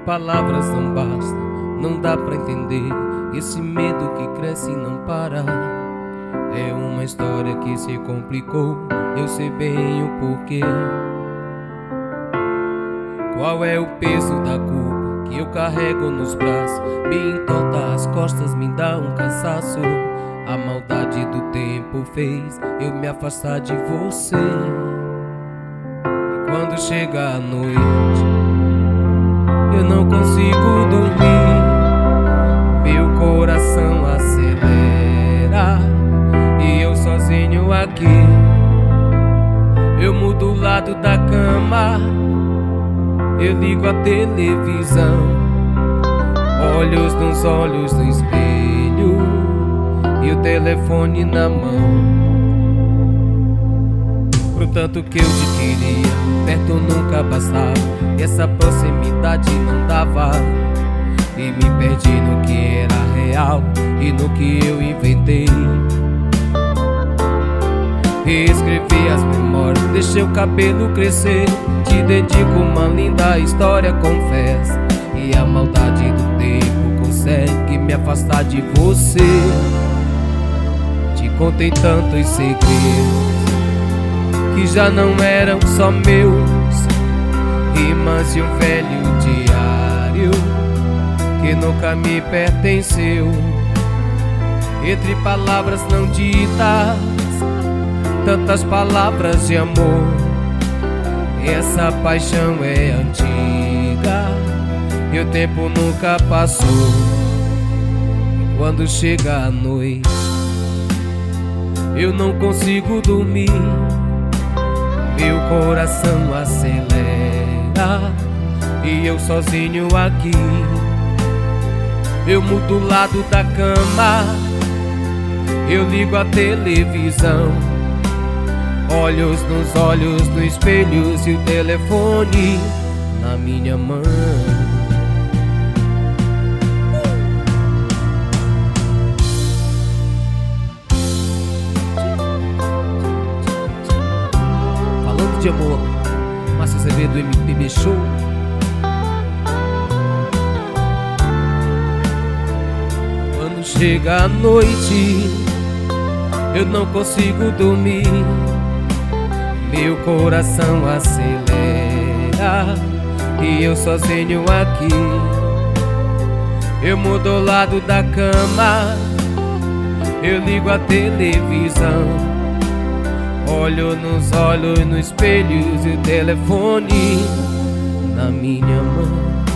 palavras não bastam, não dá pra entender esse medo que cresce e não para. É uma história que se complicou, eu sei bem o porquê. Qual é o peso da culpa que eu carrego nos braços? Me entorta as costas, me dá um cansaço. A maldade do tempo fez eu me afastar de você. E quando chega a noite, eu não consigo dormir. Meu coração acelera e eu sozinho aqui. Eu mudo o lado da cama, eu ligo a televisão, olhos nos olhos no espelho e o telefone na mão. Pro tanto que eu te queria, perto nunca bastava, essa proximidade não dava. E me perdi no que era real e no que eu inventei. Reescrevi as memórias, deixei o cabelo crescer. Te dedico uma linda história, confesso. E a maldade do tempo consegue me afastar de você. Te contei tantos segredos que já não eram só meus, rimas de um velho diário que nunca me pertenceu. Entre palavras não ditas, tantas palavras de amor. Essa paixão é antiga e o tempo nunca passou. E quando chega a noite, eu não consigo dormir. Meu coração acelera e eu sozinho aqui. Eu mudo o lado da cama, eu ligo a televisão, olhos nos olhos no espelho e o telefone na minha mão. Falando de amor, Márcio Azevedo, MPB Show. Quando chega a noite, eu não consigo dormir. Meu coração acelera e eu sozinho aqui. Eu mudo o lado da cama, eu ligo a televisão, olho nos olhos no espelho e o telefone na minha mão.